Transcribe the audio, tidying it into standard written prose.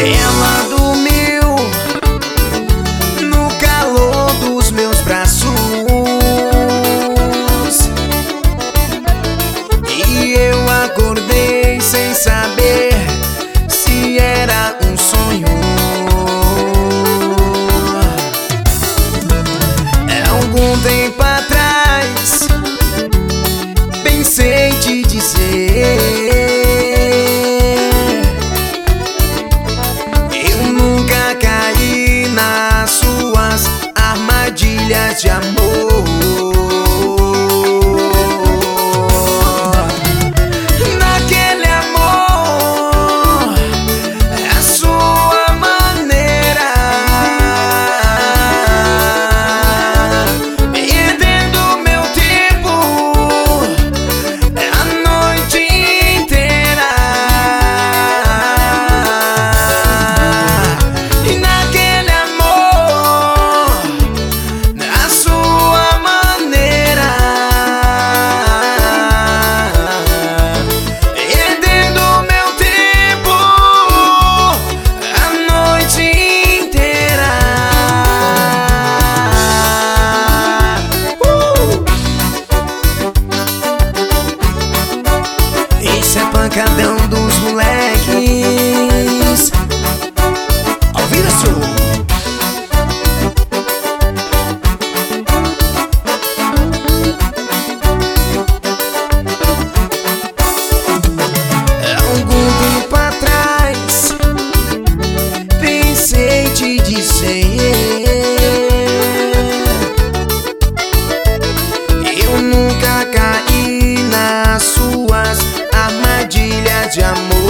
Ela dormiu no calor dos meus braços e eu acordei sem saber se era um sonho. Algum tempo atrás pensei te dizer, eu nunca caí nas suas armadilhas de amor. Naquele amor, a sua maneira, perdendo meu tempo a noite inteira. E naquele amor, a sua maneira, perdendo meu tempo a noite inteira. Esse é pancadão dos moleques. Ouvida sua. Algum tempo atrás pensei te dizer, eu nunca caí nas suas armadilhas de amor.